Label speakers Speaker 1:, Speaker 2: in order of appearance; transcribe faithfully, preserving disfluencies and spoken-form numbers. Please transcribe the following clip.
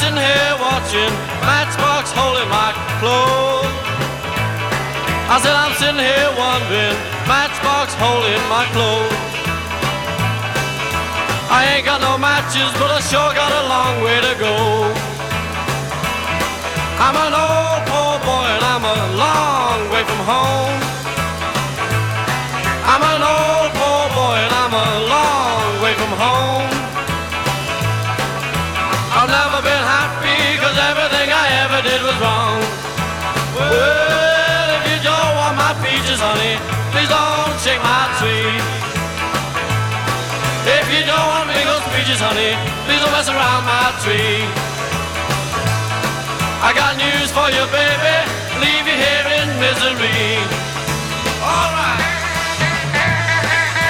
Speaker 1: sitting here watching matchbox holding my clothes. I said I'm sitting here wondering, matchbox holding my clothes. I ain't got no matches, but I sure got a long way to go. I'm an old poor boy and I'm a long way from home. I'm an old poor boy and I'm a long way from home. I've never been happy cause everything I ever did was wrong. Well, if you don't want my peaches, honey, please don't shake my tree. If you don't want me those peaches, honey, please don't mess around my tree. I got news for you, baby, leave you here in misery.